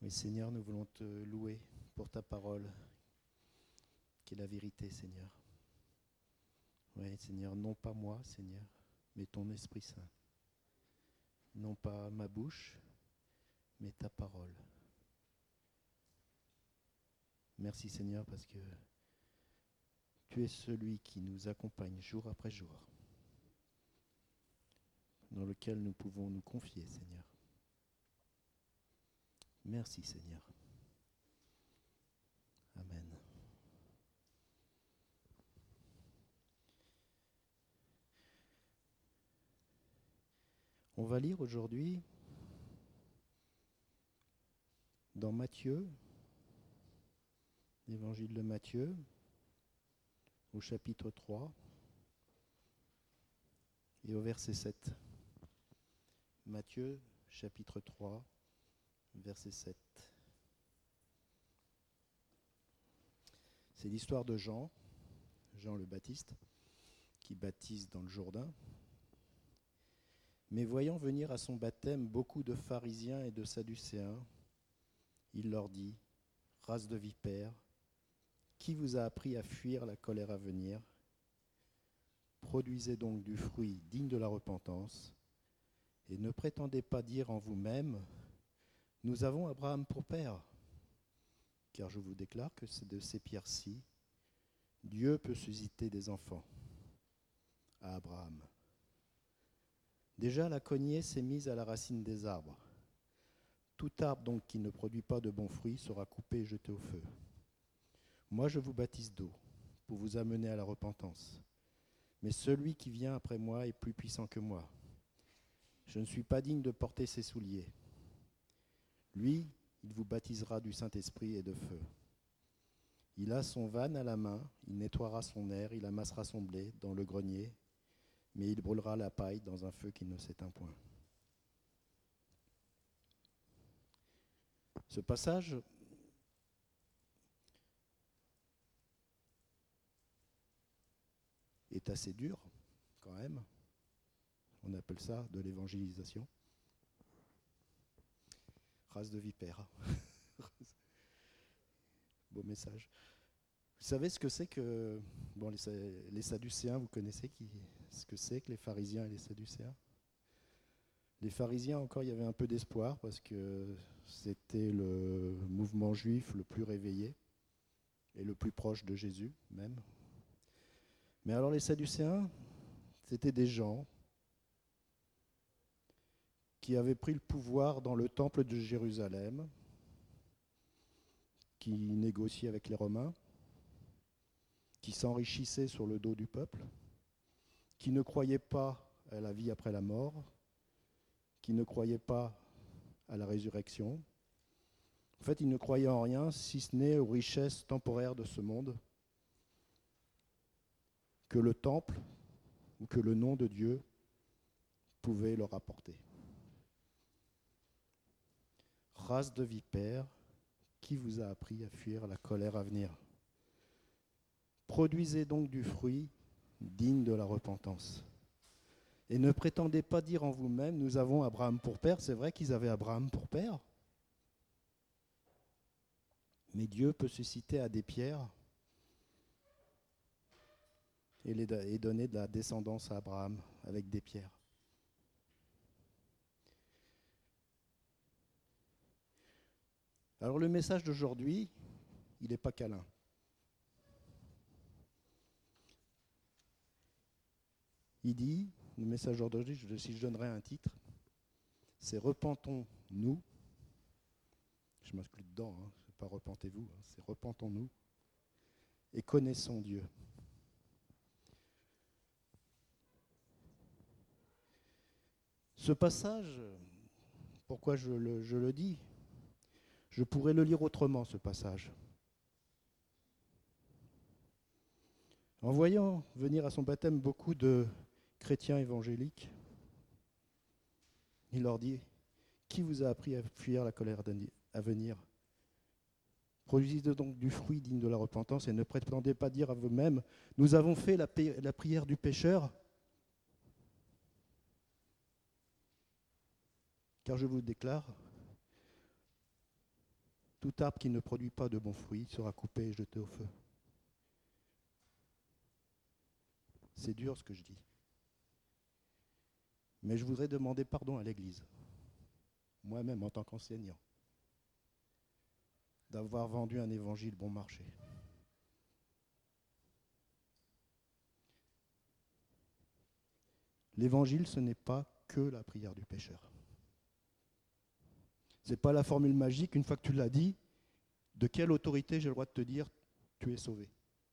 Et Seigneur, nous voulons te louer pour ta parole, qui est la vérité, Seigneur. Oui, Seigneur, non pas moi, Seigneur, mais ton Esprit Saint. Non pas ma bouche, mais ta parole. Merci, Seigneur, parce que tu es celui qui nous accompagne jour après jour, dans lequel nous pouvons nous confier, Seigneur. Merci, Seigneur. Amen. On va lire aujourd'hui dans Matthieu, l'évangile de Matthieu, au chapitre 3 et au verset 7. Matthieu, chapitre 3, verset 7. C'est l'histoire de Jean le Baptiste, qui baptise dans le Jourdain. Mais voyant venir à son baptême beaucoup de pharisiens et de sadducéens, il leur dit, « Race de vipères, qui vous a appris à fuir la colère à venir ? Produisez donc du fruit digne de la repentance, et ne prétendez pas dire en vous-même, « Nous avons Abraham pour père ». Car je vous déclare que c'est de ces pierres-ci, Dieu peut susciter des enfants à Abraham. Déjà la cognée s'est mise à la racine des arbres. Tout arbre donc qui ne produit pas de bons fruits sera coupé et jeté au feu. Moi je vous baptise d'eau pour vous amener à la repentance. Mais celui qui vient après moi est plus puissant que moi. Je ne suis pas digne de porter ses souliers. Lui, il vous baptisera du Saint-Esprit et de feu. Il a son vanne à la main, il nettoiera son aire, il amassera son blé dans le grenier, mais il brûlera la paille dans un feu qui ne s'éteint point. Ce passage est assez dur, quand même. On appelle ça de l'évangélisation. Race de vipères. Beau message. Vous savez ce que c'est que... Bon, les Sadducéens, vous connaissez ce que c'est que les pharisiens et les Sadducéens ? Les pharisiens, encore, il y avait un peu d'espoir parce que c'était le mouvement juif le plus réveillé et le plus proche de Jésus même. Mais alors les Sadducéens, c'était des gens qui avaient pris le pouvoir dans le temple de Jérusalem, qui négociaient avec les Romains, qui s'enrichissaient sur le dos du peuple, qui ne croyaient pas à la vie après la mort, qui ne croyaient pas à la résurrection. En fait, ils ne croyaient en rien, si ce n'est aux richesses temporaires de ce monde, que le temple ou que le nom de Dieu pouvait leur apporter. Race de vipères, qui vous a appris à fuir la colère à venir ? Produisez donc du fruit digne de la repentance. Et ne prétendez pas dire en vous-même, nous avons Abraham pour père. C'est vrai qu'ils avaient Abraham pour père. Mais Dieu peut susciter à des pierres et donner de la descendance à Abraham avec des pierres. Alors le message d'aujourd'hui, il n'est pas câlin. Il dit, le message d'aujourd'hui, si je donnerais un titre, c'est « Repentons-nous ». Je m'inclus dedans, c'est pas « repentez-vous », c'est « repentons-nous » et connaissons Dieu. Ce passage, pourquoi je le dis ? Je pourrais le lire autrement, ce passage. En voyant venir à son baptême beaucoup de chrétiens évangéliques, il leur dit, « Qui vous a appris à fuir la colère à venir ? Produisez donc du fruit digne de la repentance et ne prétendez pas dire à vous-même, « Nous avons fait la prière du pécheur ». Car je vous déclare Tout arbre qui ne produit pas de bons fruits sera coupé et jeté au feu. C'est dur ce que je dis. Mais je voudrais demander pardon à l'Église, moi-même en tant qu'enseignant, d'avoir vendu un évangile bon marché. L'évangile, ce n'est pas que la prière du pécheur. Ce n'est pas la formule magique, une fois que tu l'as dit, de quelle autorité j'ai le droit de te dire tu es sauvé.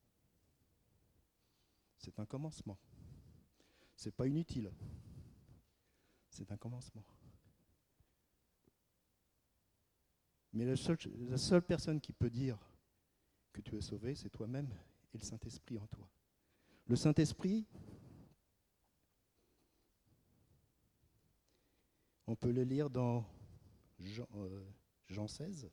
C'est un commencement. Ce n'est pas inutile. C'est un commencement. Mais la seule personne qui peut dire que tu es sauvé, c'est toi-même et le Saint-Esprit en toi. Le Saint-Esprit, on peut le lire dans Jean 16.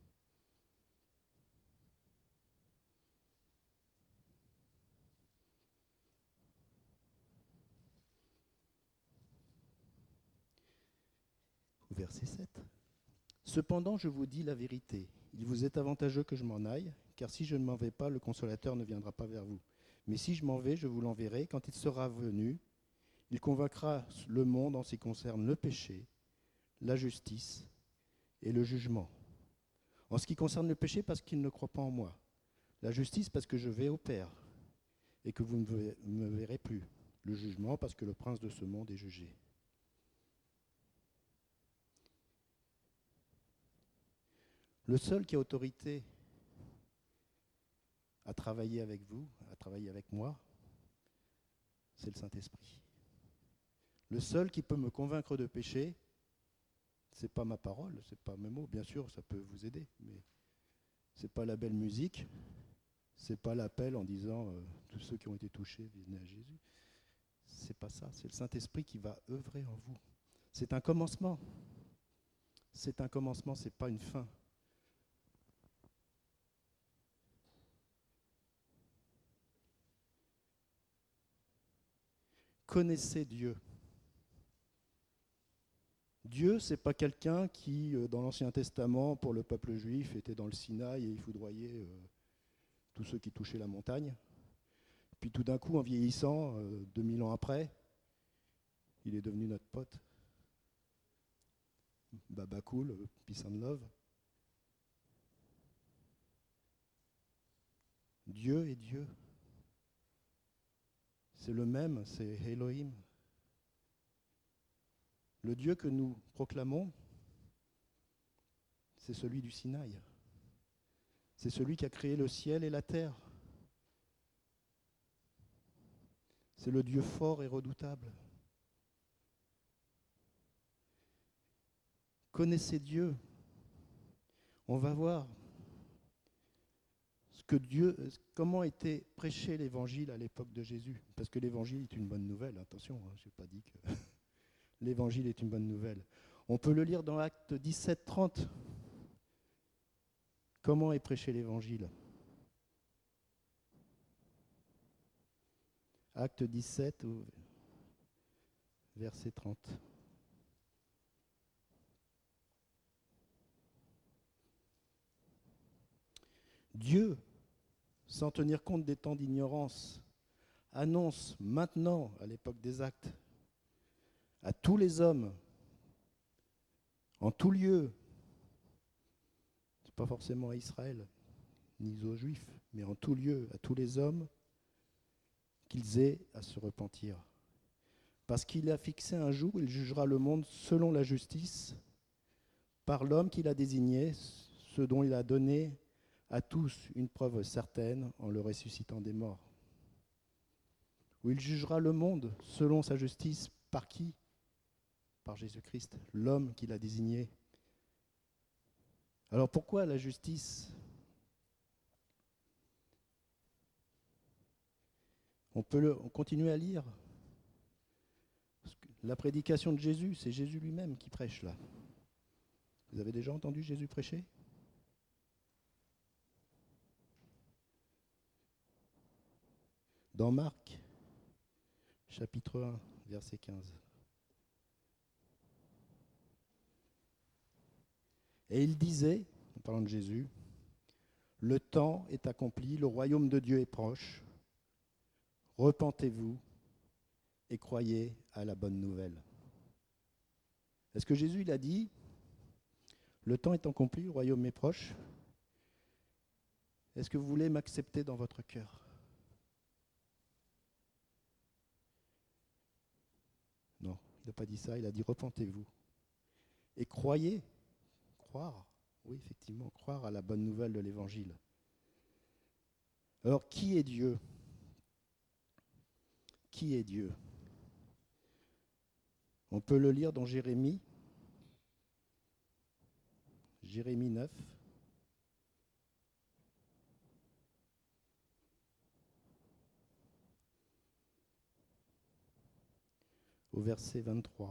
Verset 7. Cependant, je vous dis la vérité. Il vous est avantageux que je m'en aille, car si je ne m'en vais pas, le Consolateur ne viendra pas vers vous. Mais si je m'en vais, je vous l'enverrai. Quand il sera venu, il convaincra le monde en ce qui concerne le péché, la justice et le jugement. En ce qui concerne le péché, parce qu'il ne croit pas en moi. La justice, parce que je vais au Père et que vous ne me verrez plus. Le jugement, parce que le prince de ce monde est jugé. Le seul qui a autorité à travailler avec vous, à travailler avec moi, c'est le Saint-Esprit. Le seul qui peut me convaincre de péché, ce n'est pas ma parole, ce n'est pas mes mots. Bien sûr, ça peut vous aider, mais ce n'est pas la belle musique, ce n'est pas l'appel en disant tous ceux qui ont été touchés, venez à Jésus. C'est pas ça, c'est le Saint-Esprit qui va œuvrer en vous. C'est un commencement. C'est un commencement, ce n'est pas une fin. Connaissez Dieu. Dieu, ce n'est pas quelqu'un qui, dans l'Ancien Testament, pour le peuple juif, était dans le Sinaï et il foudroyait tous ceux qui touchaient la montagne. Puis tout d'un coup, en vieillissant, 2000 ans après, il est devenu notre pote. Baba cool, peace and love. Dieu est Dieu. C'est le même, c'est Elohim. Le Dieu que nous proclamons, c'est celui du Sinaï. C'est celui qui a créé le ciel et la terre. C'est le Dieu fort et redoutable. Connaissez Dieu. On va voir comment était prêché l'évangile à l'époque de Jésus. Parce que l'évangile est une bonne nouvelle. Attention, je n'ai pas dit que l'évangile est une bonne nouvelle. On peut le lire dans Actes 17, 30. Comment est prêché l'évangile ? Acte 17, verset 30. Dieu, sans tenir compte des temps d'ignorance, annonce maintenant, à l'époque des Actes, à tous les hommes, en tout lieu, ce n'est pas forcément à Israël, ni aux Juifs, mais en tout lieu, à tous les hommes, qu'ils aient à se repentir. Parce qu'il a fixé un jour où il jugera le monde selon la justice, par l'homme qu'il a désigné, ce dont il a donné à tous une preuve certaine en le ressuscitant des morts. Où il jugera le monde selon sa justice, par qui ? Par Jésus-Christ, l'homme qu'il a désigné. Alors pourquoi la justice ? On continue à lire. La prédication de Jésus, c'est Jésus lui-même qui prêche là. Vous avez déjà entendu Jésus prêcher ? Dans Marc, chapitre 1, verset 15. Et il disait, parlant de Jésus, le temps est accompli, le royaume de Dieu est proche. Repentez-vous et croyez à la bonne nouvelle. Est-ce que Jésus il a dit, le temps est accompli, le royaume est proche? Est-ce que vous voulez m'accepter dans votre cœur? Non, il n'a pas dit ça, il a dit repentez-vous. Et croyez, croire, oui effectivement, croire à la bonne nouvelle de l'Évangile. Alors qui est Dieu? Qui est Dieu? On peut le lire dans Jérémie 9. Au verset 23.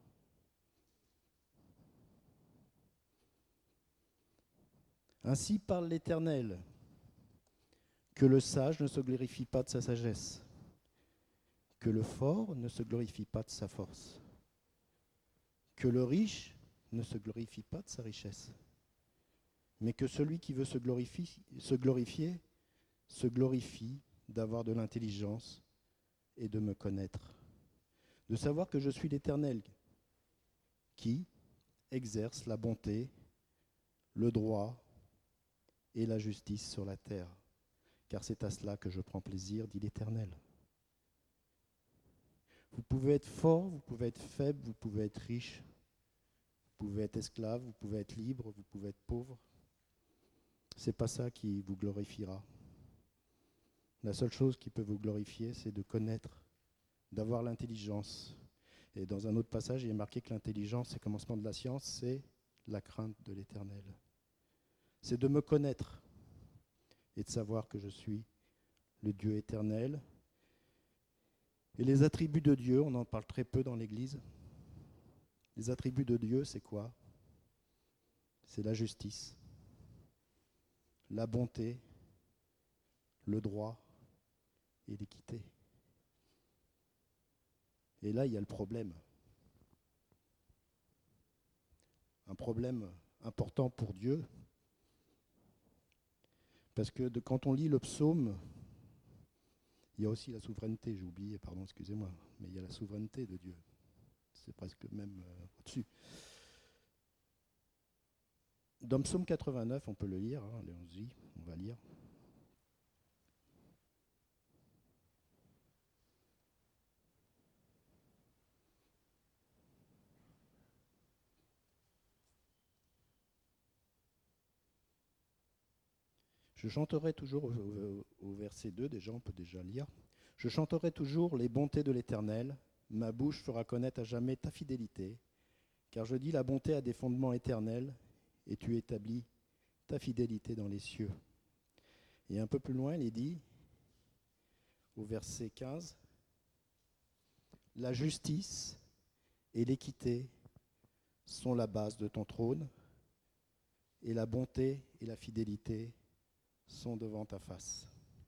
Ainsi parle l'Éternel, que le sage ne se glorifie pas de sa sagesse, que le fort ne se glorifie pas de sa force, que le riche ne se glorifie pas de sa richesse, mais que celui qui veut se glorifier se glorifie d'avoir de l'intelligence et de me connaître, de savoir que je suis l'Éternel qui exerce la bonté, le droit et la justice sur la terre, car c'est à cela que je prends plaisir, dit l'Éternel. Vous pouvez être fort, vous pouvez être faible, vous pouvez être riche, vous pouvez être esclave, vous pouvez être libre, vous pouvez être pauvre. C'est pas ça qui vous glorifiera. La seule chose qui peut vous glorifier, c'est de connaître, d'avoir l'intelligence. Et dans un autre passage, il est marqué que l'intelligence, c'est le commencement de la science, c'est la crainte de l'Éternel. C'est de me connaître et de savoir que je suis le Dieu éternel. Et les attributs de Dieu, on en parle très peu dans l'Église. Les attributs de Dieu, c'est quoi? C'est la justice, la bonté, le droit et l'équité. Et là, il y a le problème. Un problème important pour Dieu. Parce que quand on lit le psaume, il y a aussi la souveraineté, j'ai oublié, pardon, excusez-moi, mais il y a la souveraineté de Dieu. C'est presque même au-dessus. Dans le psaume 89, on peut le lire, hein, allons-y, on va lire. Je chanterai toujours, au verset 2, déjà, on peut déjà lire. Je chanterai toujours les bontés de l'Éternel, ma bouche fera connaître à jamais ta fidélité, car je dis la bonté a des fondements éternels, et tu établis ta fidélité dans les cieux. Et un peu plus loin, il est dit, au verset 15, la justice et l'équité sont la base de ton trône, et la bonté et la fidélité sont devant ta face.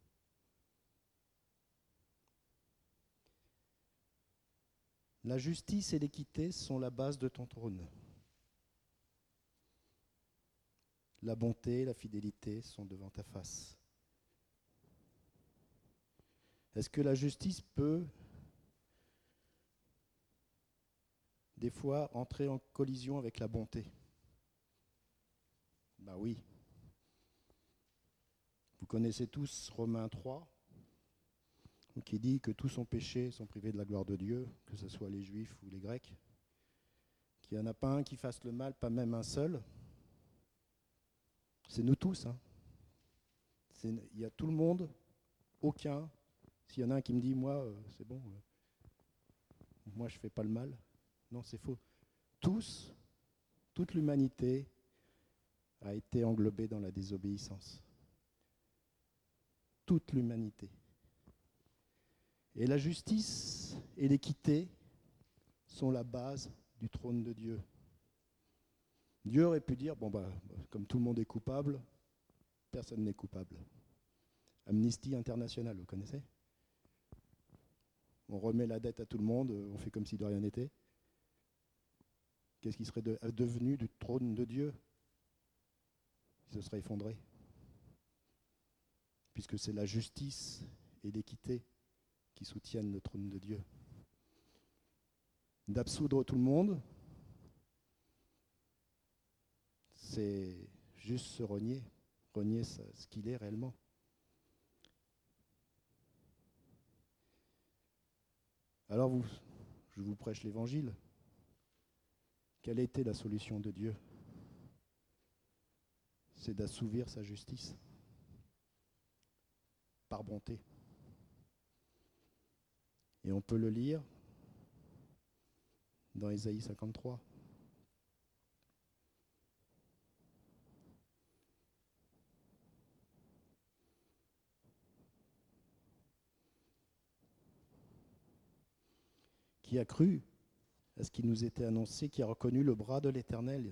La justice et l'équité sont la base de ton trône. La bonté et la fidélité sont devant ta face. Est-ce que la justice peut, des fois, entrer en collision avec la bonté? Ben oui. Vous connaissez tous Romains 3, qui dit que tous ont péché, sont privés de la gloire de Dieu, que ce soit les Juifs ou les Grecs, qu'il n'y en a pas un qui fasse le mal, pas même un seul. C'est nous tous. Hein. Il y a tout le monde, aucun. S'il y en a un qui me dit, moi, c'est bon, moi je ne fais pas le mal. Non, c'est faux. Tous, toute l'humanité a été englobée dans la désobéissance. Toute l'humanité. Et la justice et l'équité sont la base du trône de Dieu. Dieu aurait pu dire, bon bah, comme tout le monde est coupable, personne n'est coupable. Amnesty International, vous connaissez? On remet la dette à tout le monde, on fait comme si de rien n'était. Qu'est-ce qui serait devenu du trône de Dieu? il se serait effondré. Puisque c'est la justice et l'équité qui soutiennent le trône de Dieu. D'absoudre tout le monde, c'est juste se renier ce qu'il est réellement. Alors je vous prêche l'évangile. Quelle a été la solution de Dieu? C'est d'assouvir sa justice par bonté. Et on peut le lire dans Ésaïe 53. Qui a cru à ce qui nous était annoncé, qui a reconnu le bras de l'Éternel.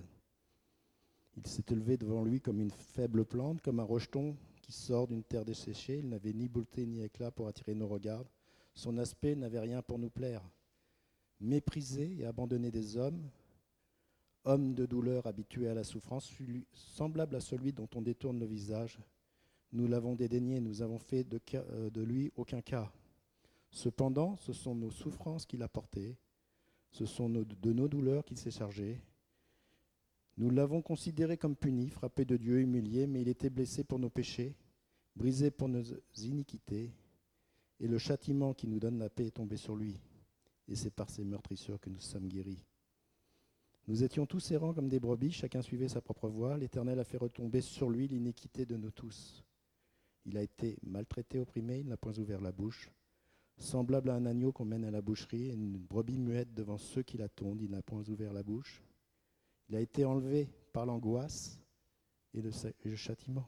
Il s'est élevé devant lui comme une faible plante, comme un rejeton qui sort d'une terre desséchée. Il n'avait ni beauté ni éclat pour attirer nos regards. Son aspect n'avait rien pour nous plaire. Méprisé et abandonné des hommes, homme de douleur habitué à la souffrance, semblable à celui dont on détourne le visage. Nous l'avons dédaigné, nous avons fait de lui aucun cas. Cependant, ce sont nos souffrances qu'il a portées, ce sont de nos douleurs qu'il s'est chargé. Nous l'avons considéré comme puni, frappé de Dieu, humilié, mais il était blessé pour nos péchés, brisé pour nos iniquités, et le châtiment qui nous donne la paix est tombé sur lui. Et c'est par ses meurtrissures que nous sommes guéris. Nous étions tous errants comme des brebis, chacun suivait sa propre voie. L'Éternel a fait retomber sur lui l'iniquité de nous tous. Il a été maltraité, opprimé, il n'a point ouvert la bouche. Semblable à un agneau qu'on mène à la boucherie, et une brebis muette devant ceux qui la tondent, il n'a point ouvert la bouche. Il a été enlevé par l'angoisse et le châtiment.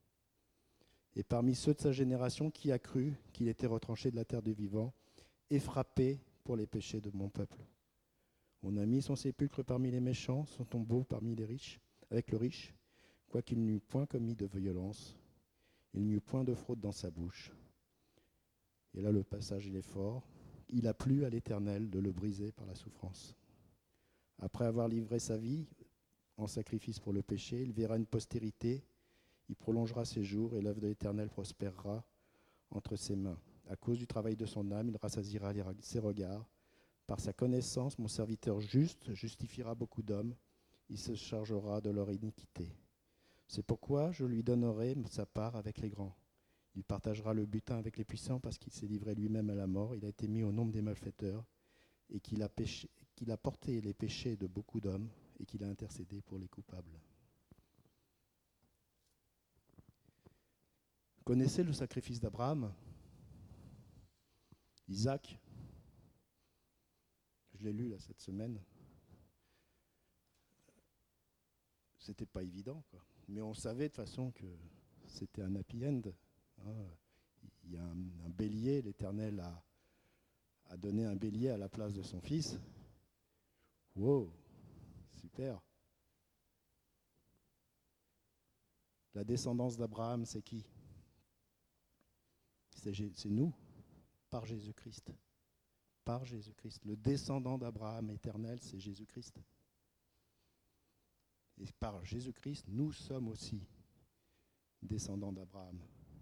Et parmi ceux de sa génération, qui a cru qu'il était retranché de la terre du vivant et frappé pour les péchés de mon peuple? On a mis son sépulcre parmi les méchants, son tombeau parmi les riches, avec le riche, quoiqu'il n'eût point commis de violence, il n'y eut point de fraude dans sa bouche. Et là, le passage, il est fort. Il a plu à l'Éternel de le briser par la souffrance. Après avoir livré sa vie en sacrifice pour le péché, il verra une postérité, il prolongera ses jours et l'œuvre de l'Éternel prospérera entre ses mains. À cause du travail de son âme, il rassasiera ses regards. Par sa connaissance, mon serviteur juste justifiera beaucoup d'hommes. Il se chargera de leur iniquité. C'est pourquoi je lui donnerai sa part avec les grands. Il partagera le butin avec les puissants parce qu'il s'est livré lui-même à la mort. Il a été mis au nombre des malfaiteurs et qu'il a porté les péchés de beaucoup d'hommes et qu'il a intercédé pour les coupables. Vous connaissez le sacrifice d'Abraham? Isaac? Je l'ai lu là cette semaine. C'était pas évident, quoi. Mais on savait de toute façon que c'était un happy end. Il y a un bélier, l'Éternel a donné un bélier à la place de son fils. Wow, super. La descendance d'Abraham, c'est qui? C'est nous, par Jésus-Christ. Par Jésus-Christ. Le descendant d'Abraham éternel, c'est Jésus-Christ. Et par Jésus-Christ, nous sommes aussi descendants d'Abraham.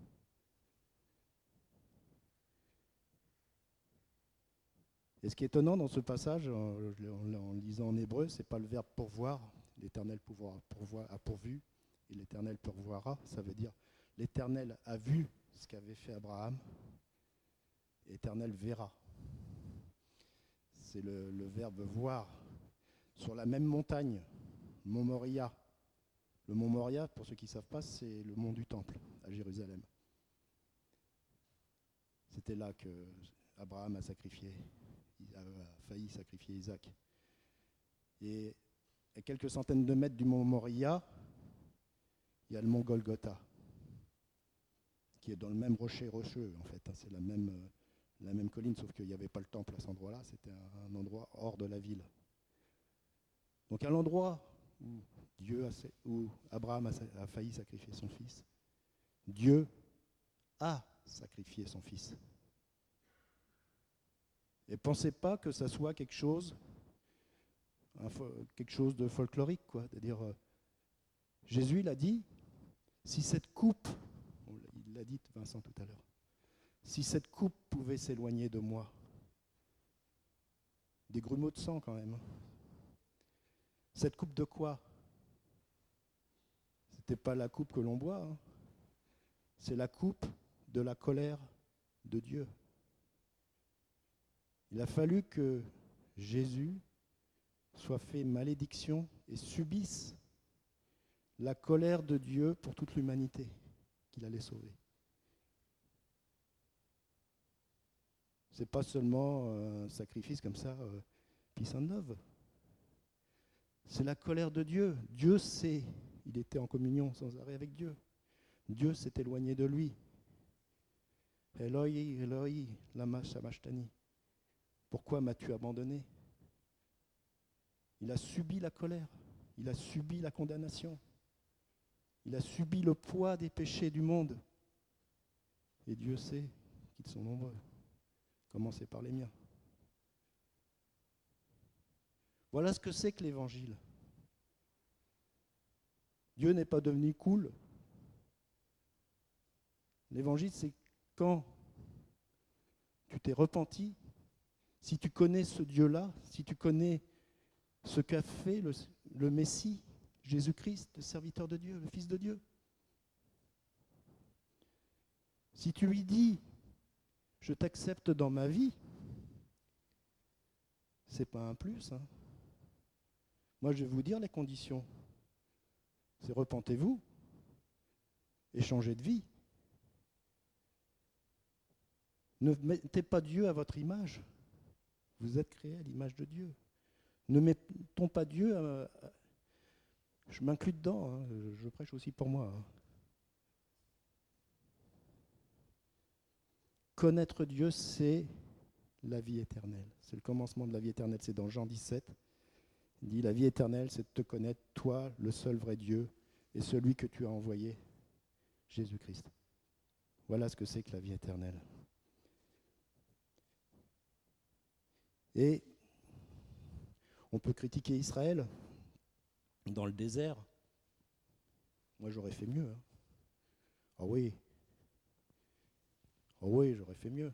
Et ce qui est étonnant dans ce passage, en lisant en hébreu, ce n'est pas le verbe pourvoir. L'Éternel a pourvu et l'Éternel pourvoira. Ça veut dire l'Éternel a vu ce qu'avait fait Abraham. L'Éternel verra. C'est le verbe voir. Sur la même montagne, Mont Moria. Le Mont Moria, pour ceux qui ne savent pas, c'est le mont du Temple à Jérusalem. C'était là que Abraham a failli sacrifier Isaac. Et à quelques centaines de mètres du mont Moria, il y a le mont Golgotha, qui est dans le même rocher rocheux, en fait. C'est la même colline, sauf qu'il n'y avait pas le temple à cet endroit-là, c'était un endroit hors de la ville. Donc à l'endroit où Abraham a failli sacrifier son fils, Dieu a sacrifié son fils. Et pensez pas que ça soit quelque chose de folklorique, quoi. C'est-à-dire, Jésus l'a dit, Si cette coupe, il l'a dit Vincent tout à l'heure, si cette coupe pouvait s'éloigner de moi, des grumeaux de sang quand même. Cette coupe de quoi? C'était pas la coupe que l'on boit, hein. C'est la coupe de la colère de Dieu. Il a fallu que Jésus soit fait malédiction et subisse la colère de Dieu pour toute l'humanité qu'il allait sauver. C'est pas seulement un sacrifice comme ça, peace and love. C'est la colère de Dieu. Dieu sait, il était en communion sans arrêt avec Dieu. Dieu s'est éloigné de lui. Eloi, Eloi, lama sabachthani. Pourquoi m'as-tu abandonné? Il a subi la colère, il a subi la condamnation, il a subi le poids des péchés du monde. Et Dieu sait qu'ils sont nombreux. Commencez par les miens. Voilà ce que c'est que l'Évangile. Dieu n'est pas devenu cool. L'Évangile, c'est quand tu t'es repenti, si tu connais ce Dieu-là, si tu connais ce qu'a fait le Messie, Jésus-Christ, le serviteur de Dieu, le Fils de Dieu. Si tu lui dis, je t'accepte dans ma vie, c'est pas un plus, hein. Moi, je vais vous dire les conditions. C'est repentez-vous et changez de vie. Ne mettez pas Dieu à votre image. Vous êtes créés à l'image de Dieu. Ne mettons pas Dieu je m'inclus dedans, hein, je prêche aussi pour moi. Hein. Connaître Dieu, c'est la vie éternelle. C'est le commencement de la vie éternelle. C'est dans Jean 17. Il dit, la vie éternelle, c'est de te connaître, toi, le seul vrai Dieu, et celui que tu as envoyé, Jésus-Christ. Voilà ce que c'est que la vie éternelle. Et on peut critiquer Israël dans le désert. Moi, j'aurais fait mieux. Hein. Ah oui. Ah oui, j'aurais fait mieux.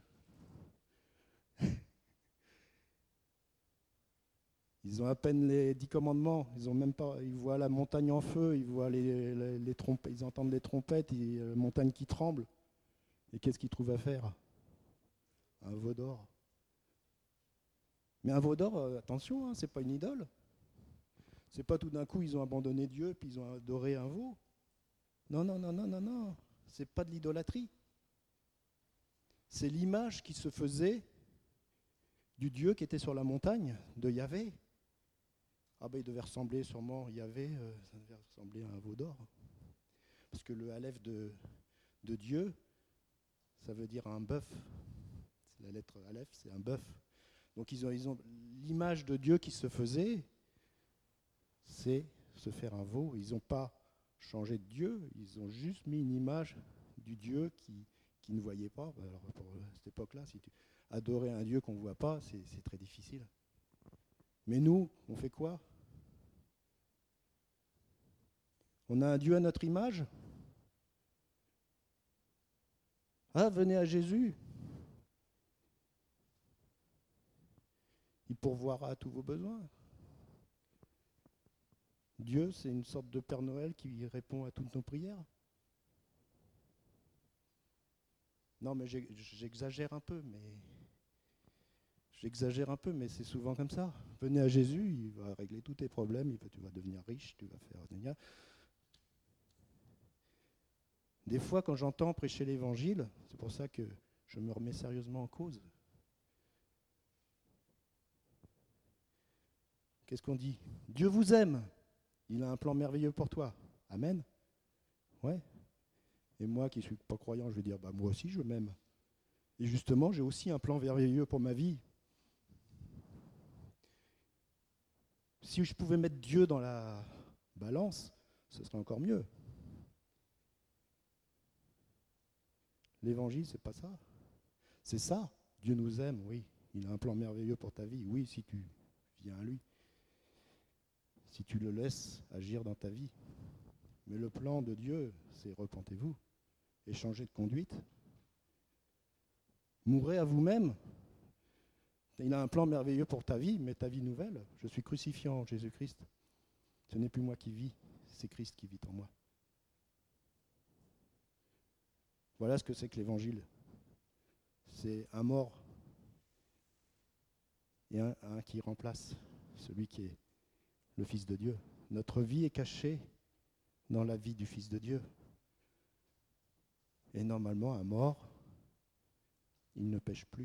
Ils ont à peine les 10 commandements. Ils ont même pas. Ils voient la montagne en feu. Ils voient les trompettes. Ils entendent les trompettes. La montagne qui tremble. Et qu'est-ce qu'ils trouvent à faire? Un veau d'or. Mais un veau d'or, attention, hein, c'est pas une idole. C'est pas tout d'un coup ils ont abandonné Dieu puis ils ont adoré un veau. Non, non, non, non, non, non. C'est pas de l'idolâtrie. C'est l'image qui se faisait du Dieu qui était sur la montagne, de Yahvé. Ah ben il devait ressembler sûrement, Yahvé, ça devait ressembler à un veau d'or. Parce que le Aleph de Dieu, ça veut dire un bœuf. C'est la lettre Aleph, c'est un bœuf. Donc ils ont l'image de Dieu qui se faisait, c'est se faire un veau. Ils n'ont pas changé de Dieu, ils ont juste mis une image du Dieu qui ne voyait pas. Alors pour cette époque-là, si tu adorer un Dieu qu'on ne voit pas, c'est très difficile. Mais nous, on fait quoi? On a un Dieu à notre image? Ah, venez à Jésus. Il pourvoira à tous vos besoins. Dieu, c'est une sorte de Père Noël qui répond à toutes nos prières. Non, mais j'exagère un peu, mais c'est souvent comme ça. Venez à Jésus, il va régler tous tes problèmes, tu vas devenir riche, tu vas faire... Des fois, quand j'entends prêcher l'Évangile, c'est pour ça que je me remets sérieusement en cause. Qu'est-ce qu'on dit? Dieu vous aime, il a un plan merveilleux pour toi. Amen. Ouais. Et moi qui ne suis pas croyant, je vais dire, moi aussi je m'aime. Et justement, j'ai aussi un plan merveilleux pour ma vie. Si je pouvais mettre Dieu dans la balance, ce serait encore mieux. L'évangile, c'est pas ça. C'est ça. Dieu nous aime, oui. Il a un plan merveilleux pour ta vie, oui, si tu viens à lui. Si tu le laisses agir dans ta vie. Mais le plan de Dieu, c'est repentez-vous et changez de conduite. Mourrez à vous-même. Il a un plan merveilleux pour ta vie, mais ta vie nouvelle. Je suis crucifié en Jésus-Christ. Ce n'est plus moi qui vis, c'est Christ qui vit en moi. Voilà ce que c'est que l'évangile. C'est un mort et un qui remplace celui qui est le Fils de Dieu. Notre vie est cachée dans la vie du Fils de Dieu. Et normalement, un mort, il ne pêche plus.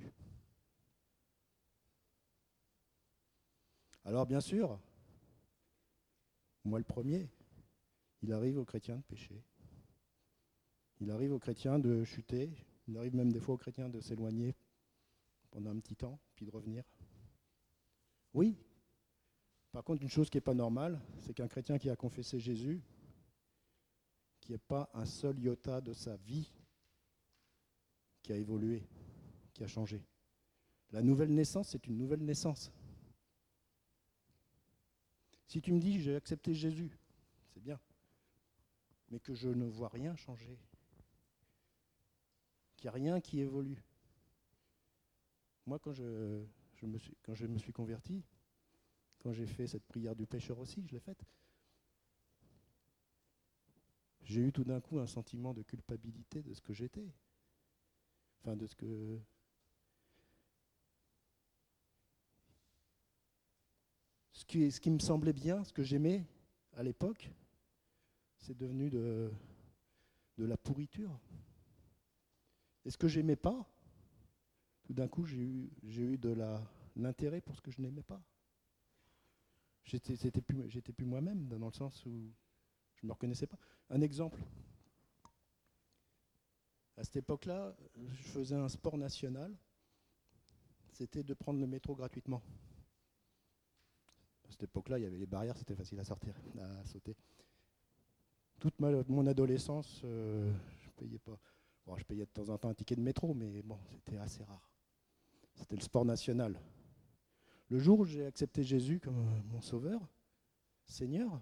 Alors bien sûr, moi le premier, il arrive aux chrétiens de pécher. Il arrive aux chrétiens de chuter. Il arrive même des fois aux chrétiens de s'éloigner pendant un petit temps, puis de revenir. Oui. Par contre, une chose qui n'est pas normale, c'est qu'un chrétien qui a confessé Jésus, qu'il n'y ait pas un seul iota de sa vie qui a évolué, qui a changé. La nouvelle naissance, c'est une nouvelle naissance. Si tu me dis, j'ai accepté Jésus, c'est bien, mais que je ne vois rien changer, qu'il n'y a rien qui évolue. Moi, quand je me suis converti, quand j'ai fait cette prière du pécheur aussi, je l'ai faite, j'ai eu tout d'un coup un sentiment de culpabilité de ce que j'étais. Enfin, de ce que... Ce qui me semblait bien, ce que j'aimais à l'époque, c'est devenu de la pourriture. Et ce que j'aimais pas, tout d'un coup, j'ai eu de l'intérêt pour ce que je n'aimais pas. J'étais plus moi-même, dans le sens où je ne me reconnaissais pas. Un exemple. À cette époque-là, je faisais un sport national. C'était de prendre le métro gratuitement. À cette époque-là, il y avait les barrières, c'était facile à sortir, à sauter. Toute mon adolescence, je payais pas. Bon, je payais de temps en temps un ticket de métro, mais bon, c'était assez rare. C'était le sport national. Le jour où j'ai accepté Jésus comme mon sauveur, Seigneur,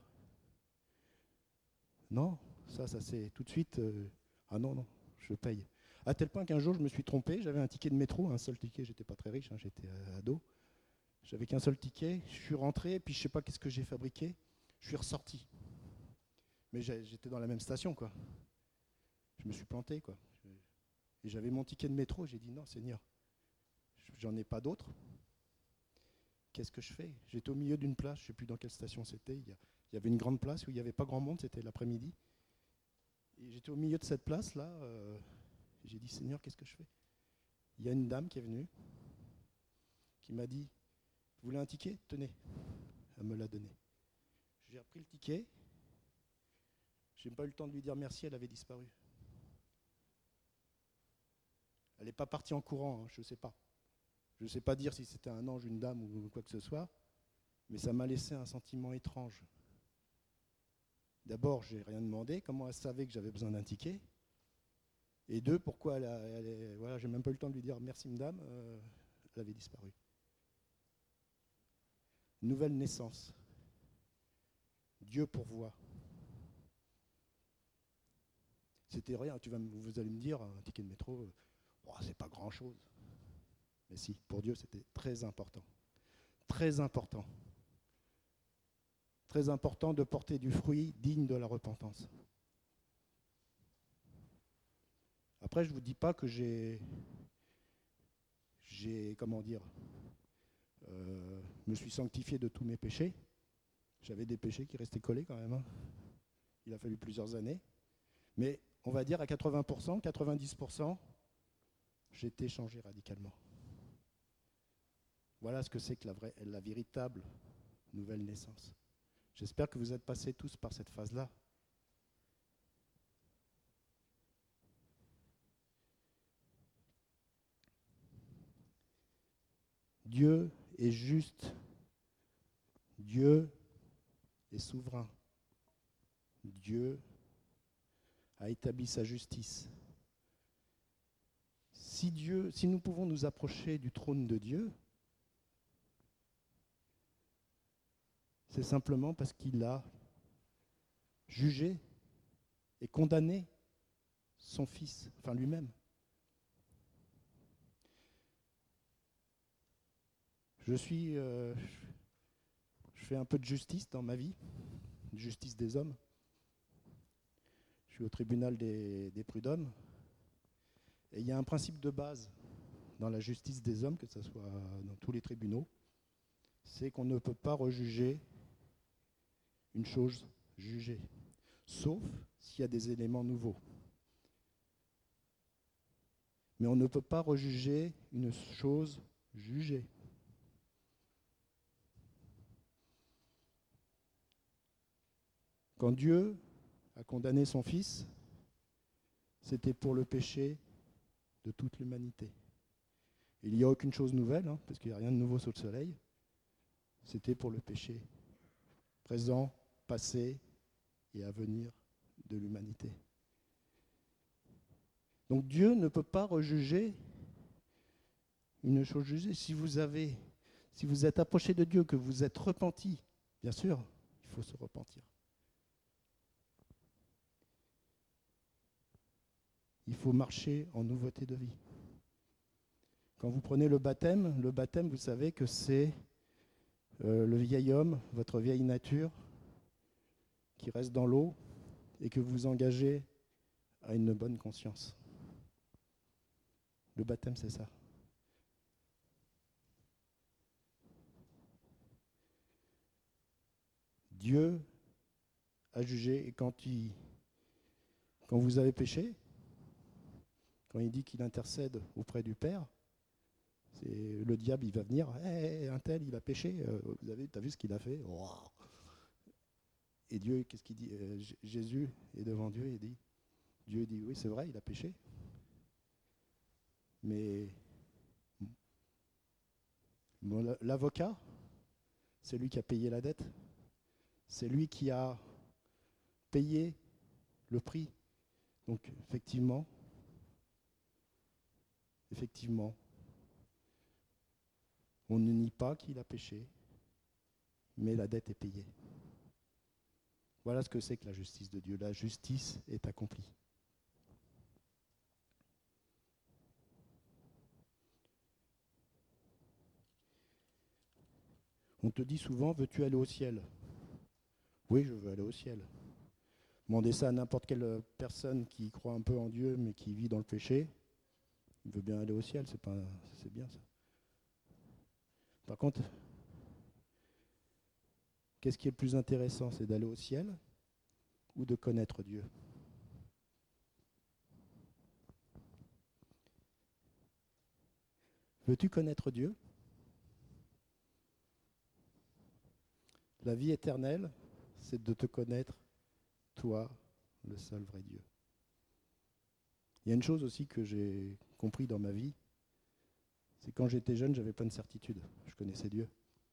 non, ça c'est tout de suite, ah non, je paye. À tel point qu'un jour, je me suis trompé, j'avais un ticket de métro, un seul ticket, j'étais pas très riche, hein, j'étais ado. J'avais qu'un seul ticket, je suis rentré, puis je sais pas qu'est-ce que j'ai fabriqué, je suis ressorti. Mais j'étais dans la même station, quoi. Je me suis planté, quoi. Et j'avais mon ticket de métro, j'ai dit non, Seigneur, j'en ai pas d'autre. Qu'est-ce que je fais? J'étais au milieu d'une place, je ne sais plus dans quelle station c'était. Il y avait une grande place où il n'y avait pas grand monde, c'était l'après-midi. Et j'étais au milieu de cette place-là. J'ai dit, Seigneur, qu'est-ce que je fais? Il y a une dame qui est venue, qui m'a dit, vous voulez un ticket? Tenez. Elle me l'a donné. J'ai repris le ticket. Je n'ai pas eu le temps de lui dire merci, elle avait disparu. Elle n'est pas partie en courant, hein, je ne sais pas. Je ne sais pas dire si c'était un ange, une dame ou quoi que ce soit, mais ça m'a laissé un sentiment étrange. D'abord, je n'ai rien demandé, comment elle savait que j'avais besoin d'un ticket? Et deux, pourquoi voilà, j'ai même pas eu le temps de lui dire merci madame, elle avait disparu. Nouvelle naissance. Dieu pourvoit. C'était rien, vous allez me dire, un ticket de métro, c'est pas grand-chose. Mais si, pour Dieu, c'était très important. Très important. Très important de porter du fruit digne de la repentance. Après, je ne vous dis pas que me suis sanctifié de tous mes péchés. J'avais des péchés qui restaient collés quand même. Hein. Il a fallu plusieurs années. Mais on va dire à 80%, 90%, j'ai été changé radicalement. Voilà ce que c'est que la véritable nouvelle naissance. J'espère que vous êtes passés tous par cette phase-là. Dieu est juste. Dieu est souverain. Dieu a établi sa justice. Si nous pouvons nous approcher du trône de Dieu, c'est simplement parce qu'il a jugé et condamner son Fils, enfin lui-même. Je fais un peu de justice dans ma vie, justice des hommes. Je suis au tribunal des prud'hommes. Et il y a un principe de base dans la justice des hommes, que ce soit dans tous les tribunaux, c'est qu'on ne peut pas rejuger une chose jugée, sauf s'il y a des éléments nouveaux. Mais on ne peut pas rejuger une chose jugée. Quand Dieu a condamné son Fils, c'était pour le péché de toute l'humanité. Il n'y a aucune chose nouvelle, parce qu'il n'y a rien de nouveau sous le soleil. C'était pour le péché présent, passé et à venir de l'humanité. Donc Dieu ne peut pas rejuger une chose jugée. Si vous êtes approché de Dieu, que vous êtes repenti, bien sûr, il faut se repentir. Il faut marcher en nouveauté de vie. Quand vous prenez le baptême, vous savez que c'est le vieil homme, votre vieille nature, qui reste dans l'eau et que vous engagez à une bonne conscience. Le baptême, c'est ça. Dieu a jugé, et quand vous avez péché, quand il dit qu'il intercède auprès du Père, c'est le diable, il va venir, un tel, il a péché, t'as vu ce qu'il a fait? Oh. Et Dieu, qu'est-ce qu'il dit? Jésus est devant Dieu et Dieu dit, oui, c'est vrai, il a péché. Mais bon, l'avocat, c'est lui qui a payé la dette. C'est lui qui a payé le prix. Donc, effectivement, on ne nie pas qu'il a péché, mais la dette est payée. Voilà ce que c'est que la justice de Dieu. La justice est accomplie. On te dit souvent, veux-tu aller au ciel? Oui, je veux aller au ciel. Demandez ça à n'importe quelle personne qui croit un peu en Dieu, mais qui vit dans le péché. Il veut bien aller au ciel, c'est bien ça. Par contre, qu'est-ce qui est le plus intéressant? C'est d'aller au ciel ou de connaître Dieu? Veux-tu connaître Dieu? La vie éternelle, c'est de te connaître, toi, le seul vrai Dieu. Il y a une chose aussi que j'ai compris dans ma vie, c'est quand j'étais jeune, j'avais pas de certitude. Je connaissais Dieu.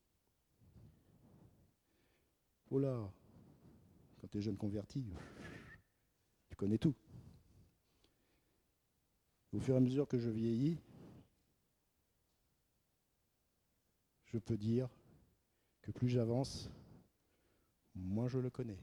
Oh là, quand tu es jeune converti, tu connais tout. Au fur et à mesure que je vieillis, je peux dire que plus j'avance, moins je le connais.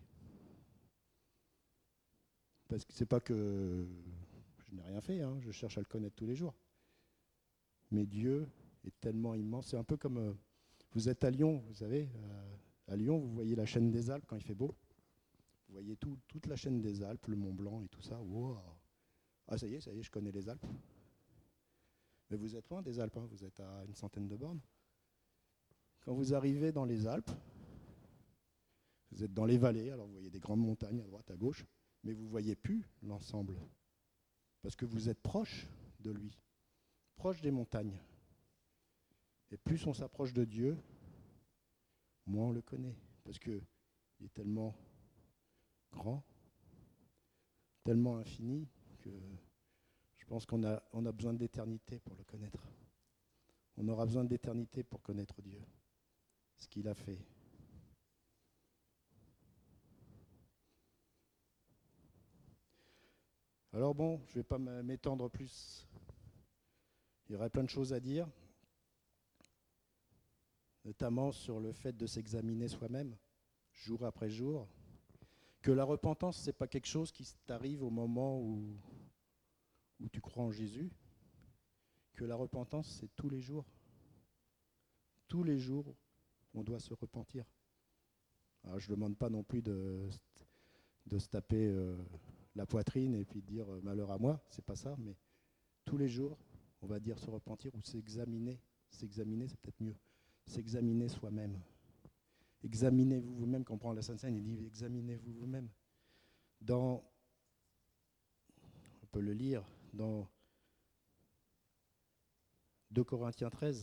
Parce que c'est pas que je n'ai rien fait, je cherche à le connaître tous les jours. Mais Dieu est tellement immense. C'est un peu comme vous êtes à Lyon, vous savez, à Lyon, vous voyez la chaîne des Alpes quand il fait beau. Vous voyez toute la chaîne des Alpes, le Mont Blanc et tout ça. Wow. Ah, ça y est, je connais les Alpes. Mais vous êtes loin des Alpes, vous êtes à une centaine de bornes. Quand vous arrivez dans les Alpes, vous êtes dans les vallées, alors vous voyez des grandes montagnes à droite, à gauche, mais vous ne voyez plus l'ensemble. Parce que vous êtes proche de lui, proche des montagnes. Et plus on s'approche de Dieu, moins on le connaît. Parce qu'il est tellement grand, tellement infini, que je pense qu'on a besoin d'éternité pour le connaître. On aura besoin d'éternité pour connaître Dieu, ce qu'il a fait. Alors bon, je ne vais pas m'étendre plus. Il y aurait plein de choses à dire, notamment sur le fait de s'examiner soi-même, jour après jour. Que la repentance, ce n'est pas quelque chose qui t'arrive au moment où tu crois en Jésus. Que la repentance, c'est tous les jours. Tous les jours, on doit se repentir. Alors, je ne demande pas non plus de se taper la poitrine et puis de dire malheur à moi, c'est pas ça, mais tous les jours, on va dire se repentir ou s'examiner. S'examiner, c'est peut-être mieux. S'examiner soi-même. Examinez-vous vous-même. Quand on prend la Sainte Seine, il dit examinez-vous vous-même. On peut le lire dans 2 Corinthiens 13.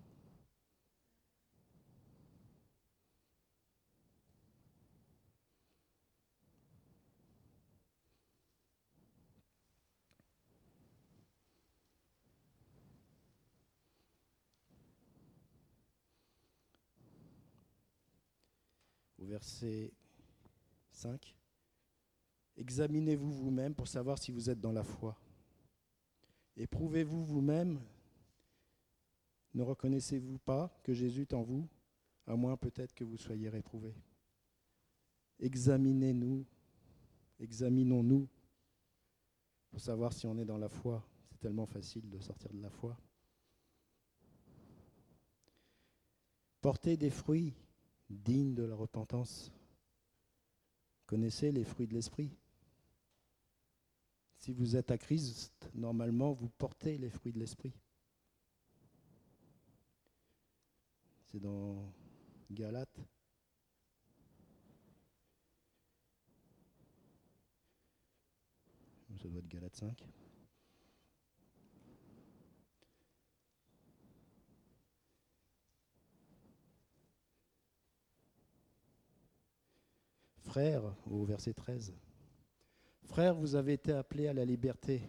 Au verset 5. Examinez-vous vous-même pour savoir si vous êtes dans la foi. Éprouvez-vous vous-même. Ne reconnaissez-vous pas que Jésus est en vous, à moins peut-être que vous soyez réprouvés. Examinons-nous pour savoir si on est dans la foi. C'est tellement facile de sortir de la foi. Portez des fruits dignes de la repentance. Connaissez les fruits de l'esprit. Si vous êtes à Christ, normalement, vous portez les fruits de l'esprit. C'est dans Galates. Ça doit être Galates 5. Frères, au verset 13. Frères, vous avez été appelés à la liberté.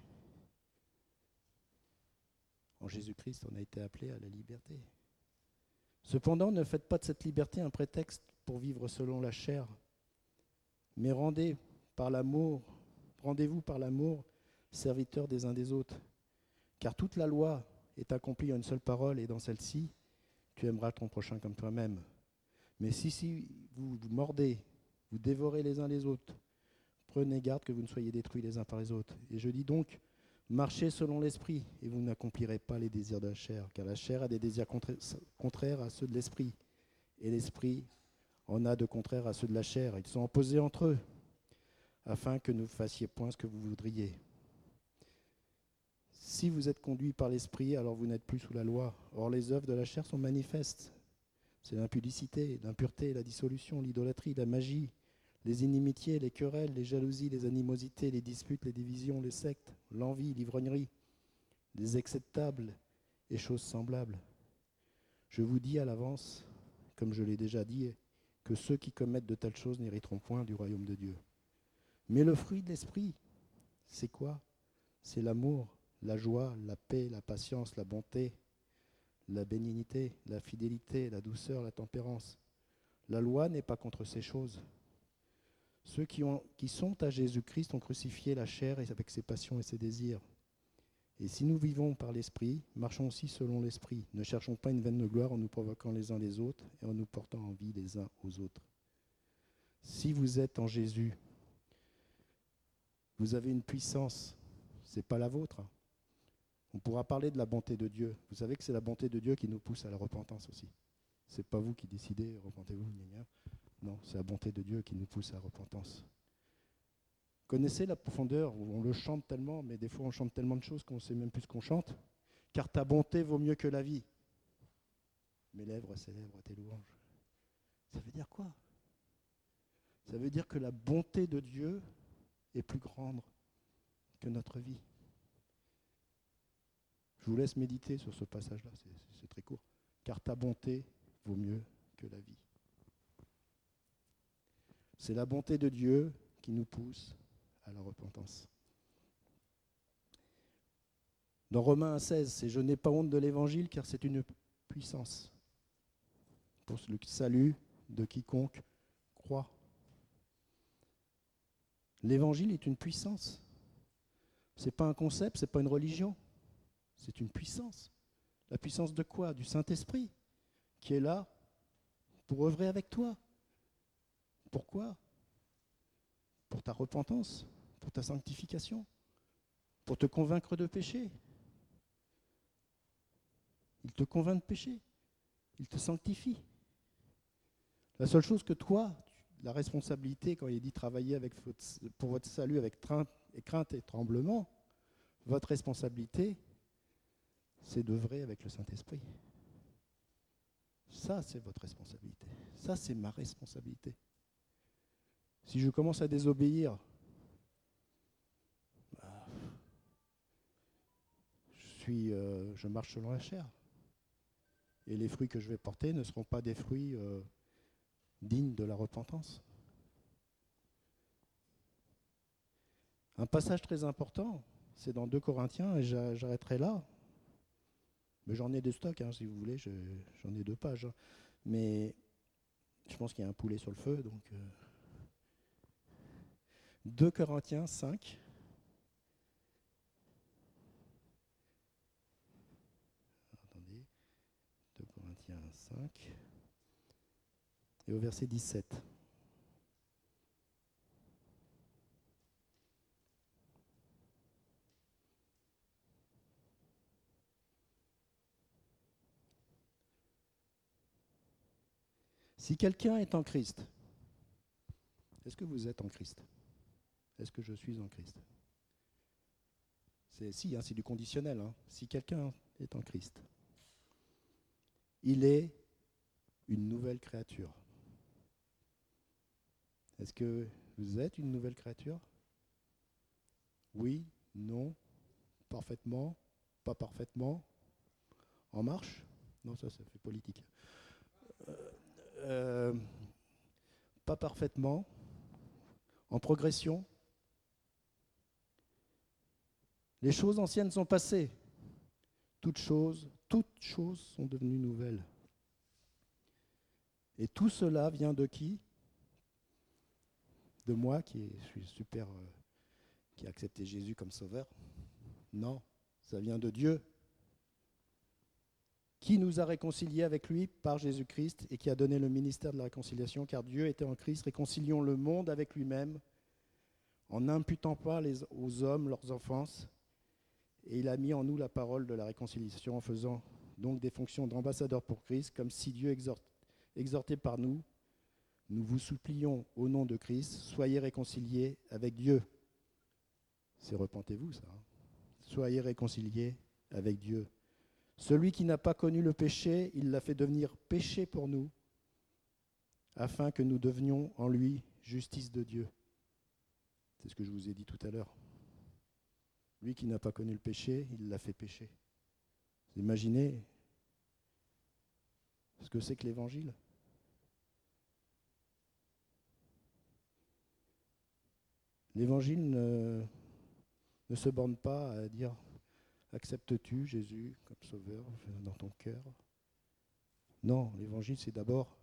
En Jésus-Christ, on a été appelés à la liberté. Cependant, ne faites pas de cette liberté un prétexte pour vivre selon la chair, mais rendez-vous par l'amour, serviteurs des uns des autres. Car toute la loi est accomplie en une seule parole, et dans celle-ci, tu aimeras ton prochain comme toi-même. Mais si vous mordez, vous dévorez les uns les autres, prenez garde que vous ne soyez détruits les uns par les autres. Et je dis donc, marchez selon l'esprit, et vous n'accomplirez pas les désirs de la chair, car la chair a des désirs contraires à ceux de l'esprit, et l'esprit en a de contraires à ceux de la chair. Ils sont opposés entre eux, afin que ne fassiez point ce que vous voudriez. Si vous êtes conduits par l'esprit, alors vous n'êtes plus sous la loi. Or les œuvres de la chair sont manifestes. C'est l'impudicité, l'impureté, la dissolution, l'idolâtrie, la magie, les inimitiés, les querelles, les jalousies, les animosités, les disputes, les divisions, les sectes, l'envie, l'ivrognerie, les excès de table et choses semblables. Je vous dis à l'avance, comme je l'ai déjà dit, que ceux qui commettent de telles choses n'hériteront point du royaume de Dieu. Mais le fruit de l'esprit, c'est quoi? C'est l'amour, la joie, la paix, la patience, la bonté, la bénignité, la fidélité, la douceur, la tempérance. La loi n'est pas contre ces choses. Ceux qui sont à Jésus-Christ ont crucifié la chair avec ses passions et ses désirs. Et si nous vivons par l'Esprit, marchons aussi selon l'Esprit. Ne cherchons pas une vaine gloire en nous provoquant les uns les autres et en nous portant envie les uns aux autres. Si vous êtes en Jésus, vous avez une puissance, ce n'est pas la vôtre. On pourra parler de la bonté de Dieu. Vous savez que c'est la bonté de Dieu qui nous pousse à la repentance aussi. Ce n'est pas vous qui décidez, repentez-vous, non, c'est la bonté de Dieu qui nous pousse à la repentance. Connaissez la profondeur, on le chante tellement, mais des fois on chante tellement de choses qu'on ne sait même plus ce qu'on chante. Car ta bonté vaut mieux que la vie. Mes lèvres célèbrent tes louanges. Ça veut dire quoi? Ça veut dire que la bonté de Dieu est plus grande que notre vie. Je vous laisse méditer sur ce passage-là, c'est très court. Car ta bonté vaut mieux que la vie. C'est la bonté de Dieu qui nous pousse à la repentance. Dans Romains 1,16, c'est « Je n'ai pas honte de l'évangile, car c'est une puissance pour le salut de quiconque croit. » L'évangile est une puissance. Ce n'est pas un concept, ce n'est pas une religion. C'est une puissance. La puissance de quoi? Du Saint-Esprit, qui est là pour œuvrer avec toi. Pourquoi? pour ta repentance, pour ta sanctification, pour te convaincre de péché. Il te convainc de péché, il te sanctifie. La seule chose que toi, la responsabilité, quand il est dit travailler pour votre salut avec crainte et tremblement, votre responsabilité, c'est d'œuvrer avec le Saint-Esprit. Ça, c'est votre responsabilité. Ça, c'est ma responsabilité. Si je commence à désobéir, je marche selon la chair. Et les fruits que je vais porter ne seront pas des fruits dignes de la repentance. Un passage très important, c'est dans 2 Corinthiens, et j'arrêterai là. Mais j'en ai des stocks, si vous voulez, j'en ai 2 pages. Mais je pense qu'il y a un poulet sur le feu, donc... 2 Corinthiens 5. Attendez. 2 Corinthiens 5. Et au verset 17. Si quelqu'un est en Christ, est-ce que vous êtes en Christ? Est-ce que je suis en Christ? C'est du conditionnel. Si quelqu'un est en Christ, il est une nouvelle créature. Est-ce que vous êtes une nouvelle créature? Oui, non, parfaitement, pas parfaitement, en marche? Non, ça fait politique. Pas parfaitement, en progression. Les choses anciennes sont passées. Toutes choses sont devenues nouvelles. Et tout cela vient de qui? De moi qui suis super, qui a accepté Jésus comme sauveur? Non, ça vient de Dieu, qui nous a réconciliés avec lui par Jésus-Christ et qui a donné le ministère de la réconciliation, car Dieu était en Christ, réconciliant le monde avec lui-même, en n'imputant pas aux hommes leurs offenses, et il a mis en nous la parole de la réconciliation en faisant donc des fonctions d'ambassadeurs pour Christ, comme si Dieu exhorté par nous, nous vous supplions au nom de Christ, soyez réconciliés avec Dieu. C'est repentez-vous ça. Soyez réconciliés avec Dieu. Celui qui n'a pas connu le péché, il l'a fait devenir péché pour nous, afin que nous devenions en lui justice de Dieu. C'est ce que je vous ai dit tout à l'heure. Lui qui n'a pas connu le péché, il l'a fait pécher. Vous imaginez ce que c'est que l'Évangile? L'Évangile ne se borne pas à dire « Acceptes-tu Jésus comme sauveur dans ton cœur ?» Non, l'Évangile c'est d'abord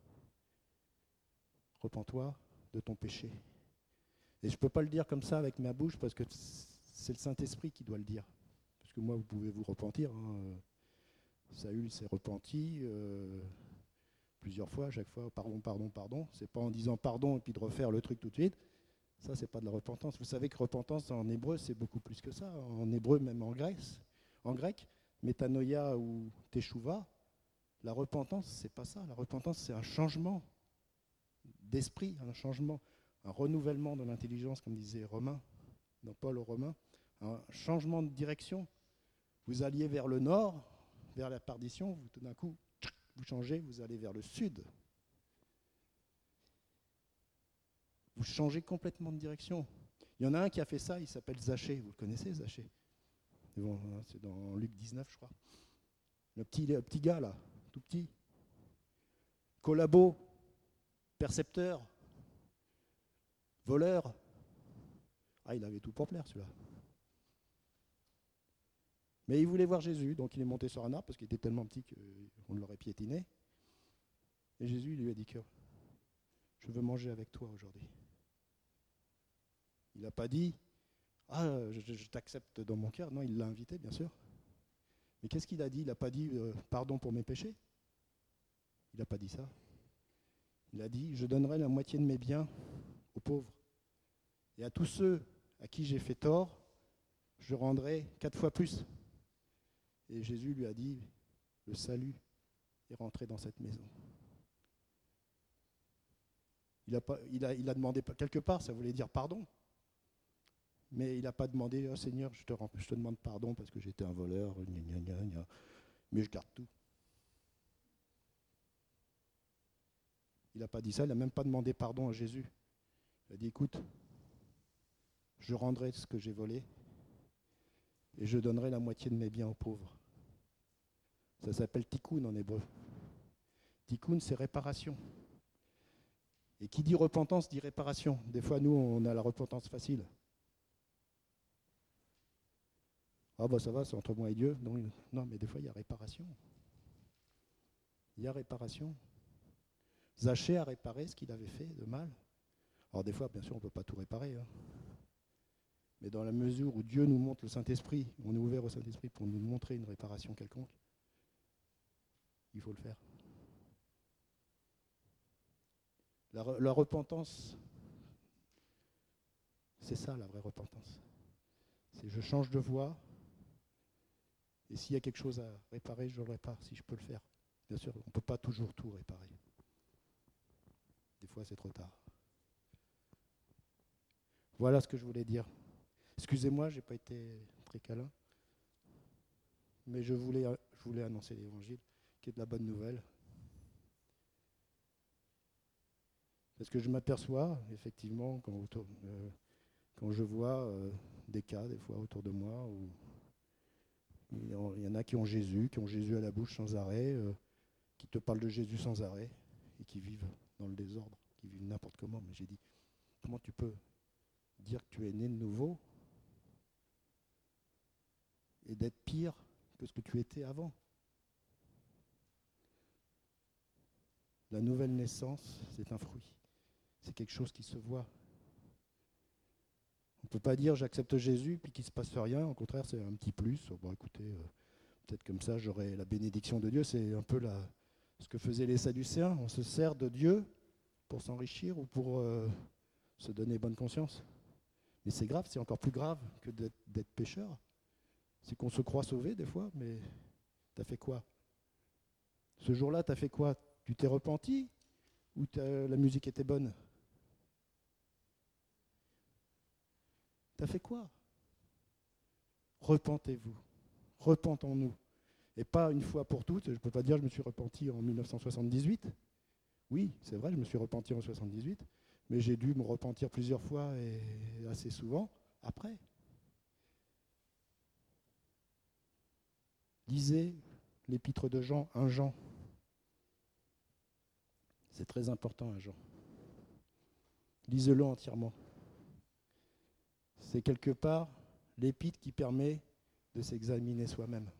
« Repens-toi de ton péché ». Et je ne peux pas le dire comme ça avec ma bouche parce que c'est le Saint-Esprit qui doit le dire. Parce que moi, vous pouvez vous repentir. Saül s'est repenti plusieurs fois, à chaque fois, pardon, pardon, pardon. C'est pas en disant pardon et puis de refaire le truc tout de suite. Ça, c'est pas de la repentance. Vous savez que repentance en hébreu, c'est beaucoup plus que ça. En hébreu, même en grec, métanoïa ou teshuva, la repentance, c'est pas ça. La repentance, c'est un changement d'esprit, un changement, un renouvellement de l'intelligence, comme disait Romain, dans Paul aux Romains, un changement de direction. Vous alliez vers le nord, vers la perdition, vous, tout d'un coup, vous changez, vous allez vers le sud. Vous changez complètement de direction. Il y en a un qui a fait ça, il s'appelle Zachée. Vous le connaissez, Zachée? Bon, c'est dans Luc 19, je crois. Le petit gars, là, tout petit. Collabo, percepteur, voleur. Ah, il avait tout pour plaire, celui-là. Mais il voulait voir Jésus, donc il est monté sur un arbre parce qu'il était tellement petit qu'on l'aurait piétiné. Et Jésus lui a dit que je veux manger avec toi aujourd'hui. Il n'a pas dit « Ah, je t'accepte dans mon cœur ». Non, il l'a invité, bien sûr. Mais qu'est-ce qu'il a dit? Il n'a pas dit « Pardon pour mes péchés ». Il n'a pas dit ça. Il a dit « Je donnerai la moitié de mes biens aux pauvres. Et à tous ceux à qui j'ai fait tort, je rendrai 4 fois plus. Et Jésus lui a dit, le salut est rentré dans cette maison. Il a demandé quelque part, ça voulait dire pardon. Mais il n'a pas demandé, oh Seigneur, je te demande pardon parce que j'étais un voleur, gna, gna, gna, gna, mais je garde tout. Il n'a pas dit ça, il n'a même pas demandé pardon à Jésus. Il a dit, écoute, je rendrai ce que j'ai volé et je donnerai la moitié de mes biens aux pauvres. Ça s'appelle tikkun en hébreu. Tikkun, c'est réparation. Et qui dit repentance dit réparation. Des fois, nous, on a la repentance facile. Ah bah ça va, c'est entre moi et Dieu. Non, mais des fois, il y a réparation. Il y a réparation. Zachée a réparé ce qu'il avait fait de mal. Alors des fois, bien sûr, on ne peut pas tout réparer. Hein. Mais dans la mesure où Dieu nous montre le Saint-Esprit, on est ouvert au Saint-Esprit pour nous montrer une réparation quelconque, il faut le faire. La repentance, c'est ça la vraie repentance. C'est je change de voie, et s'il y a quelque chose à réparer, je le répare, si je peux le faire. Bien sûr, on ne peut pas toujours tout réparer. Des fois, c'est trop tard. Voilà ce que je voulais dire. Excusez-moi, je n'ai pas été très câlin, mais je voulais annoncer l'évangile, qui est de la bonne nouvelle. Parce que je m'aperçois, effectivement, quand je vois des cas, des fois, autour de moi, où il y en a qui ont Jésus à la bouche sans arrêt, qui te parlent de Jésus sans arrêt, et qui vivent dans le désordre, qui vivent n'importe comment. Mais j'ai dit, comment tu peux dire que tu es né de nouveau et d'être pire que ce que tu étais avant? La nouvelle naissance, c'est un fruit. C'est quelque chose qui se voit. On ne peut pas dire j'accepte Jésus puis qu'il ne se passe rien. Au contraire, c'est un petit plus. Bon, écoutez, peut-être comme ça, j'aurai la bénédiction de Dieu. C'est un peu ce que faisaient les Sadducéens. On se sert de Dieu pour s'enrichir ou pour se donner bonne conscience. Mais c'est grave, c'est encore plus grave que d'être pécheur. C'est qu'on se croit sauvé des fois, mais t'as fait quoi? Ce jour-là, t'as fait quoi? Tu t'es repenti ou la musique était bonne? T'as fait quoi? Repentez-vous, repentons-nous. Et pas une fois pour toutes. Je ne peux pas dire je me suis repenti en 1978. Oui, c'est vrai, je me suis repenti en 1978, mais j'ai dû me repentir plusieurs fois et assez souvent après. Lisez l'épître de Jean, 1 Jean. C'est très important, 1 Jean. Lisez-le entièrement. C'est quelque part l'épître qui permet de s'examiner soi-même.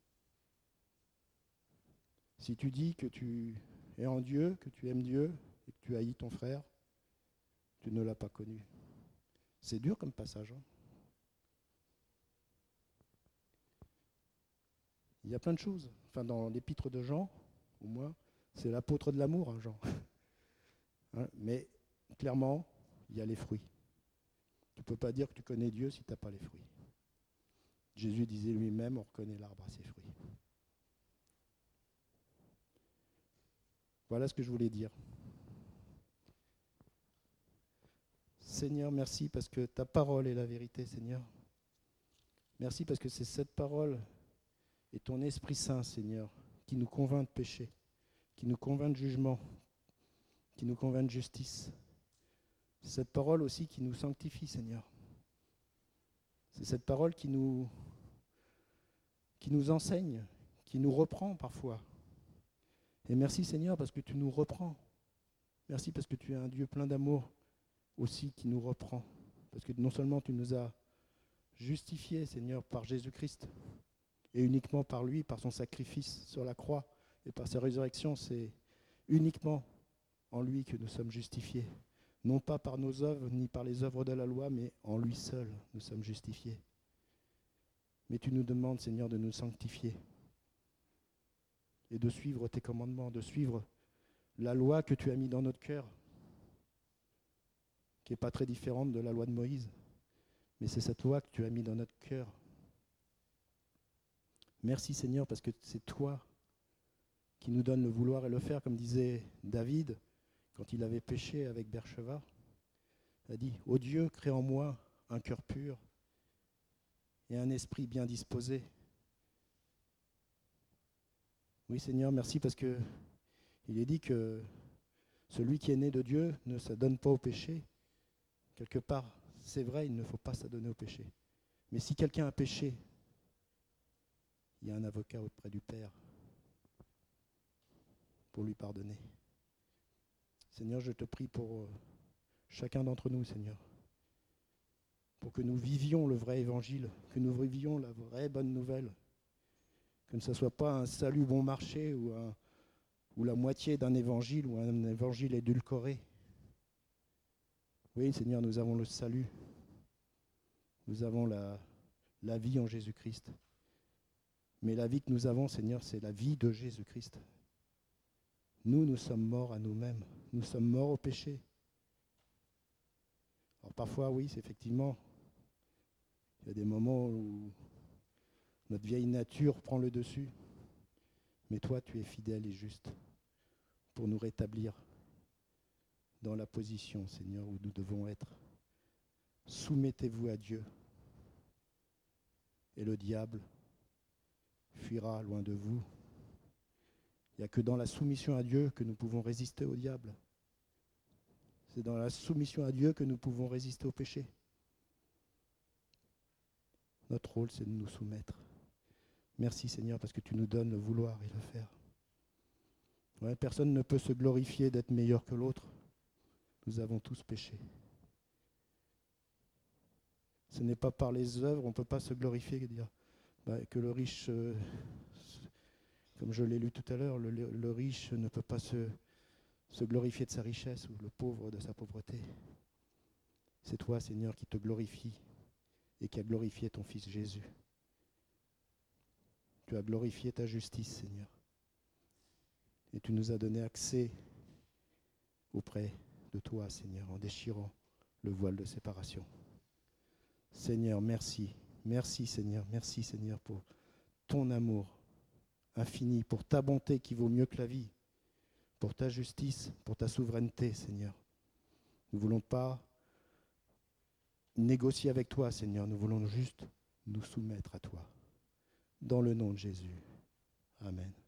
Si tu dis que tu es en Dieu, que tu aimes Dieu et que tu haïs ton frère, tu ne l'as pas connu. C'est dur comme passage. Hein. Il y a plein de choses. Enfin, dans l'épître de Jean, au moins, c'est l'apôtre de l'amour, hein, Jean. Hein, mais clairement, il y a les fruits. Tu ne peux pas dire que tu connais Dieu si tu n'as pas les fruits. Jésus disait lui-même, on reconnaît l'arbre à ses fruits. Voilà ce que je voulais dire. Seigneur, merci parce que ta parole est la vérité, Seigneur. Merci parce que c'est cette parole et ton Esprit Saint, Seigneur, qui nous convainc de péché, qui nous convainc de jugement, qui nous convainc de justice. C'est cette parole aussi qui nous sanctifie, Seigneur. C'est cette parole qui nous enseigne, qui nous reprend parfois. Et merci, Seigneur, parce que tu nous reprends. Merci parce que tu es un Dieu plein d'amour aussi qui nous reprend. Parce que non seulement tu nous as justifiés, Seigneur, par Jésus-Christ, et uniquement par lui, par son sacrifice sur la croix et par sa résurrection, c'est uniquement en lui que nous sommes justifiés. Non pas par nos œuvres, ni par les œuvres de la loi, mais en lui seul, nous sommes justifiés. Mais tu nous demandes, Seigneur, de nous sanctifier et de suivre tes commandements, de suivre la loi que tu as mis dans notre cœur, qui n'est pas très différente de la loi de Moïse. Mais c'est cette loi que tu as mis dans notre cœur. Merci Seigneur, parce que c'est toi qui nous donne le vouloir et le faire, comme disait David quand il avait péché avec Bercheva. Il a dit, ô Dieu, crée en moi un cœur pur et un esprit bien disposé. Oui Seigneur, merci, parce que il est dit que celui qui est né de Dieu ne s'adonne pas au péché. Quelque part, c'est vrai, il ne faut pas s'adonner au péché. Mais si quelqu'un a péché, il y a un avocat auprès du Père pour lui pardonner. Seigneur, je te prie pour chacun d'entre nous, Seigneur, pour que nous vivions le vrai évangile, que nous vivions la vraie bonne nouvelle, que ce ne soit pas un salut bon marché ou la moitié d'un évangile ou un évangile édulcoré. Oui, Seigneur, nous avons le salut, nous avons la vie en Jésus-Christ. Mais la vie que nous avons, Seigneur, c'est la vie de Jésus-Christ. Nous sommes morts à nous-mêmes, nous sommes morts au péché. Alors parfois, oui, c'est effectivement, il y a des moments où notre vieille nature prend le dessus. Mais toi, tu es fidèle et juste pour nous rétablir dans la position, Seigneur, où nous devons être. Soumettez-vous à Dieu et le diable fuira loin de vous. Il n'y a que dans la soumission à Dieu que nous pouvons résister au diable. C'est dans la soumission à Dieu que nous pouvons résister au péché. Notre rôle, c'est de nous soumettre. Merci Seigneur, parce que tu nous donnes le vouloir et le faire. Ouais, personne ne peut se glorifier d'être meilleur que l'autre. Nous avons tous péché. Ce n'est pas par les œuvres, on ne peut pas se glorifier et dire que le riche, comme je l'ai lu tout à l'heure, le riche ne peut pas se glorifier de sa richesse ou le pauvre de sa pauvreté. C'est toi, Seigneur, qui te glorifie et qui a glorifié ton Fils Jésus. Tu as glorifié ta justice, Seigneur. Et tu nous as donné accès auprès de toi, Seigneur, en déchirant le voile de séparation. Seigneur, merci. Merci, Seigneur. Merci, Seigneur, pour ton amour infini, pour ta bonté qui vaut mieux que la vie, pour ta justice, pour ta souveraineté, Seigneur. Nous ne voulons pas négocier avec toi, Seigneur. Nous voulons juste nous soumettre à toi. Dans le nom de Jésus. Amen.